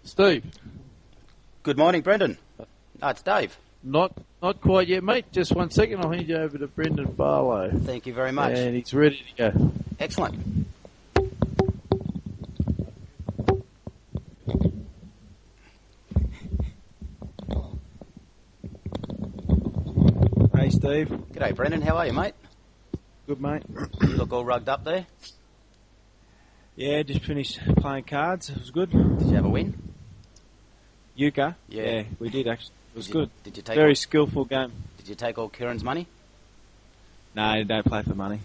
Steve. Good morning, Brendan. No, it's Dave. Not quite yet, mate. Just 1 second. I'll hand you over to Brendan Barlow. Thank you very much. And he's ready to go. Excellent. Hey, Steve. G'day, Brendan. How are you, mate? Good, mate. You look all rugged up there. Yeah, just finished playing cards. It was good. Did you have a win? Euchre? Yeah. We did, actually. It was good. Did you take Very skillful game. Did you take all Kieran's money? No, you don't play for money.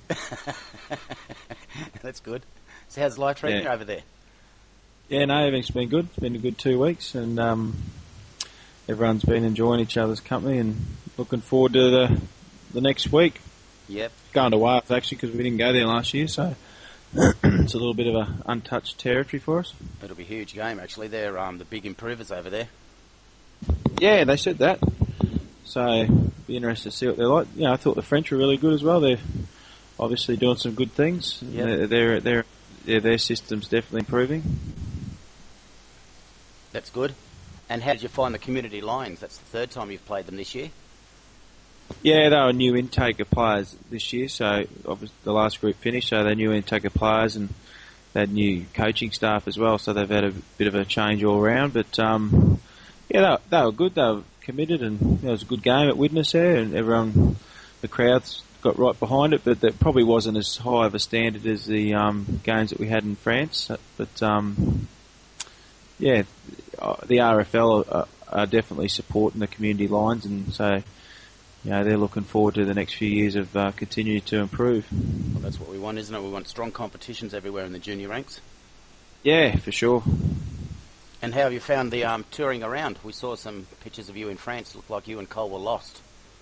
That's good. So how's life treating you over there? Yeah, no, everything's been good. It's been a good 2 weeks, and everyone's been enjoying each other's company and looking forward to the next week. Yep. Going to Wales, actually, because we didn't go there last year, so it's a little bit of a untouched territory for us. It'll be a huge game, actually. They're the big improvers over there. Yeah, they said that. So, be interested to see what they're like. I thought the French were really good as well. They're obviously doing some good things. Yep. Their system's definitely improving. That's good. And how did you find the Community Lions? That's the third time you've played them this year. Yeah, they were a new intake of players this year. So, obviously, the last group finished, so they're new intake of players, and they had new coaching staff as well. So they've had a bit of a change all round. But yeah, they were good. They were committed, and it was a good game at Widnes there, and everyone, the crowds got right behind it. But that probably wasn't as high of a standard as the games that we had in France. But yeah, the RFL are definitely supporting the Community Lions, and so they're looking forward to the next few years of continuing to improve. Well, that's what we want, isn't it? We want strong competitions everywhere in the junior ranks. Yeah, for sure. And how have you found the touring around? We saw some pictures of you in France. Looked like you and Cole were lost.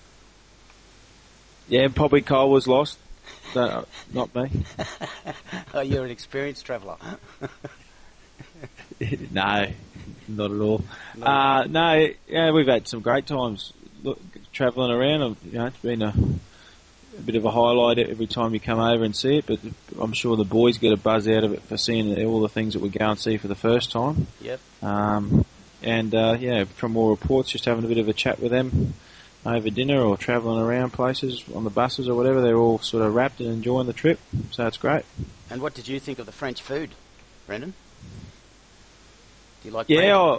Yeah, probably Cole was lost. Not me. Oh, you're an experienced traveller. No, not at all. No, yeah, we've had some great times travelling around. It's been a bit of a highlight every time you come over and see it, but I'm sure the boys get a buzz out of it for seeing all the things that we go and see for the first time. Yep. From more reports, just having a bit of a chat with them over dinner or travelling around places on the buses or whatever, they're all sort of wrapped and enjoying the trip, so it's great. And what did you think of the French food, Brendan? Do you like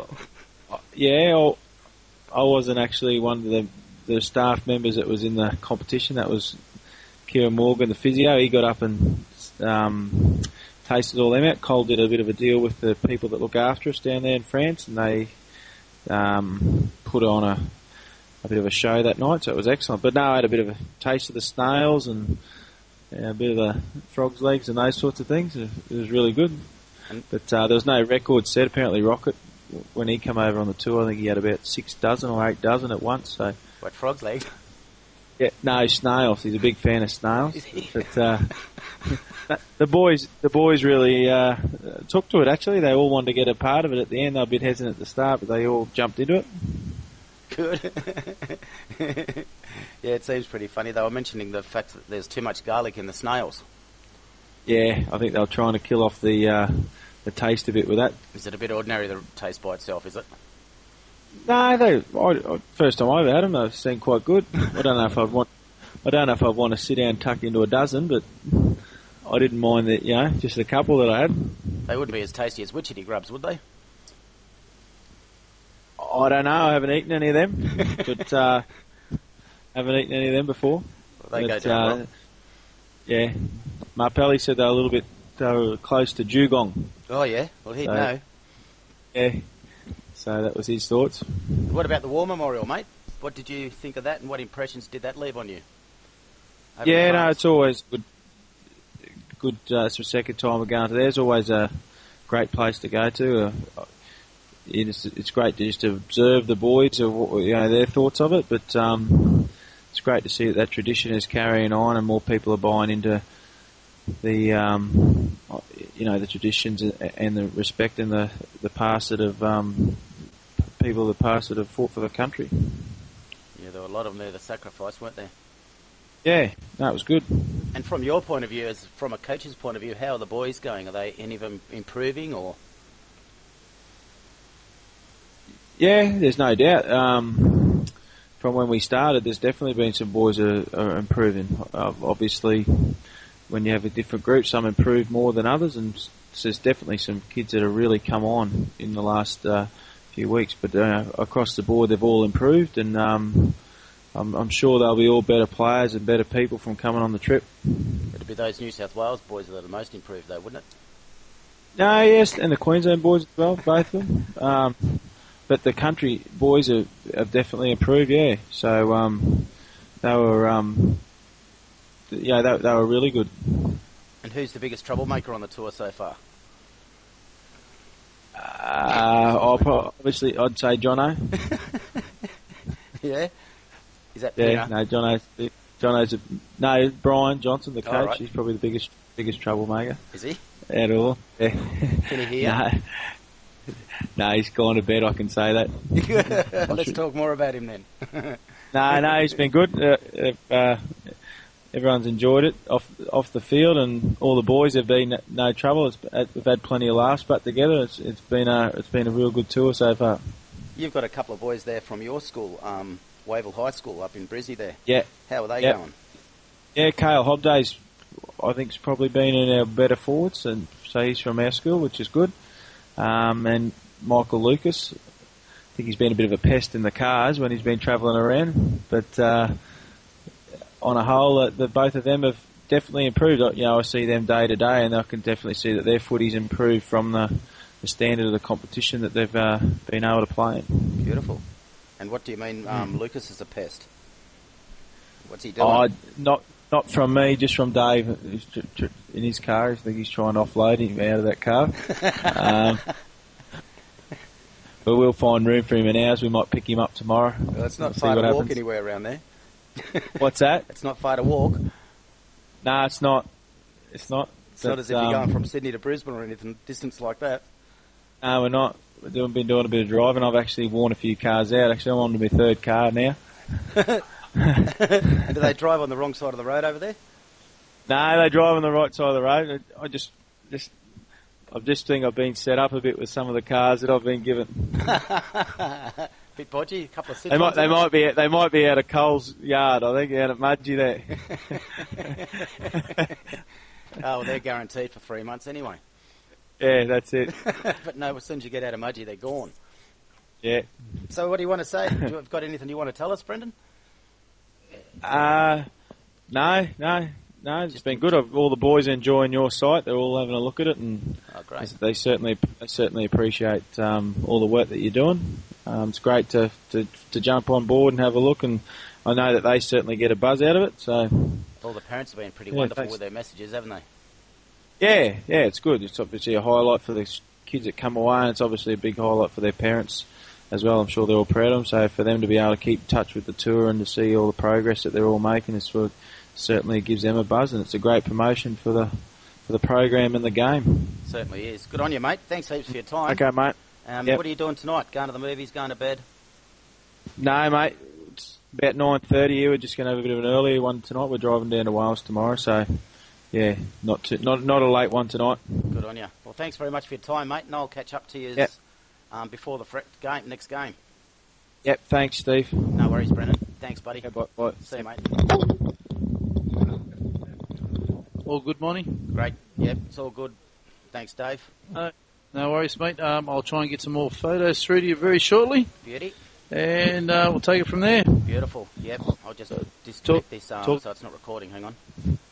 I wasn't actually one of the staff members that was in the competition. That was Kieran Morgan, the physio. He got up and tasted all them out. Cole did a bit of a deal with the people that look after us down there in France, and they put on a bit of a show that night, so it was excellent. But no, I had a bit of a taste of the snails and a bit of the frog's legs and those sorts of things. It was really good. But there was no record set. Apparently Rocket, when he came over on the tour, I think he had about 6 dozen or 8 dozen at once. So what, frog's legs? Yeah, no, snails. He's a big fan of snails. But the boys really took to it. Actually, they all wanted to get a part of it at the end. They were a bit hesitant at the start, but they all jumped into it. Good. Yeah, it seems pretty funny. They were mentioning the fact that there's too much garlic in the snails. Yeah, I think they were trying to kill off the taste a bit with that. Is it a bit ordinary, the taste by itself, is it? No, first time I've had them, they seem quite good. I don't know if I'd want to sit down and tuck into a dozen, but I didn't mind that, just a couple that I had. They wouldn't be as tasty as witchetty grubs, would they? I don't know. I haven't eaten any of them, but haven't eaten any of them before. Well, they go down well. Yeah, Marpelli said they were close to dugong. Oh yeah, well he'd know. Yeah, so that was his thoughts. What about the War Memorial, mate? What did you think of that, and what impressions did that leave on you? It's always good. It's the second time we're going to there. It's always a great place to go to. It's great to just observe the boys, their thoughts of it, but it's great to see that tradition is carrying on and more people are buying into the the traditions and the respect and the past that have people the past that have fought for the country. Yeah, there were a lot of them there that sacrificed, weren't there? Yeah, no, it was good. And from your point of view, from a coach's point of view, how are the boys going? Are any of them improving or? Yeah, there's no doubt. From when we started, there's definitely been some boys that are improving. Obviously, when you have a different group, some improve more than others, and there's definitely some kids that have really come on in the last few weeks. But across the board, they've all improved, and I'm sure they'll be all better players and better people from coming on the trip. It'd be those New South Wales boys that are the most improved, though, wouldn't it? No, yes, and the Queensland boys as well, both of them. But the country boys have definitely improved, yeah. So they were, they were really good. And who's the biggest troublemaker on the tour so far? Obviously, I'd say Jono. Yeah, is that yeah? Peter? No, Jono's no Brian Johnson, the coach. Oh, right. He's probably the biggest troublemaker. Is he? At all. Yeah. Can he hear? No, he's gone to bed. I can say that. Let's talk more about him then. No, he's been good. Everyone's enjoyed it off the field, and all the boys have been no trouble. We've had plenty of laughs, but together it's been a real good tour so far. You've got a couple of boys there from your school, Wavell High School up in Brizzy there. Yeah. How are they going? Yeah, Cale Hobday's I think has probably been in our better forwards, and so he's from our school, which is good. And Michael Lucas, I think he's been a bit of a pest in the cars when he's been travelling around, but on a whole, both of them have definitely improved. I see them day to day, and I can definitely see that their footy's improved from the standard of the competition that they've been able to play in. Beautiful. And what do you mean Lucas is a pest? What's he doing? Not from me, just from Dave in his car. I think he's trying to offload him out of that car. But we'll find room for him in ours. We might pick him up tomorrow. Well, it's not far to walk anywhere around there. What's that? It's not far to walk. No, it's not. It's not. It's not as if you're going from Sydney to Brisbane or anything distance like that. No, we're not. We've been doing a bit of driving. I've actually worn a few cars out. Actually, I'm on to my third car now. And do they drive on the wrong side of the road over there? No, they drive on the right side of the road. I just think I've been set up a bit with some of the cars that I've been given. Bit bodgy, a couple of sit They might be out of Cole's yard. I think out at Mudgee there. Oh, well, they're guaranteed for 3 months anyway. Yeah, that's it. But no, as soon as you get out of Mudgee, they're gone. Yeah. So what do you want to say? Do you got anything you want to tell us, Brendan? No. It's been good. All the boys are enjoying your site. They're all having a look at it, and they certainly appreciate all the work that you're doing. It's great to jump on board and have a look, and I know that they certainly get a buzz out of it. So all the parents have been pretty wonderful with their messages, haven't they? Yeah, it's good. It's obviously a highlight for the kids that come away, and it's obviously a big highlight for their parents as well. I'm sure they're all proud of them. So for them to be able to keep in touch with the tour and to see all the progress that they're all making is certainly gives them a buzz, and it's a great promotion for the program and the game. Certainly is. Good on you, mate. Thanks heaps for your time. Okay, mate. What are you doing tonight? Going to the movies? Going to bed? No, mate. It's about 9:30 here. We're just going to have a bit of an earlier one tonight. We're driving down to Wales tomorrow, so yeah, not a late one tonight. Good on you. Well, thanks very much for your time, mate, and I'll catch up to you before the next game. Yep, thanks, Steve. No worries, Brendan. Thanks, buddy. Okay, bye. See you, mate. All good, morning. Great. Yep, it's all good. Thanks, Dave. No worries, mate. I'll try and get some more photos through to you very shortly. Beauty. And we'll take it from there. Beautiful. Yep. I'll just disconnect this so it's not recording. Hang on.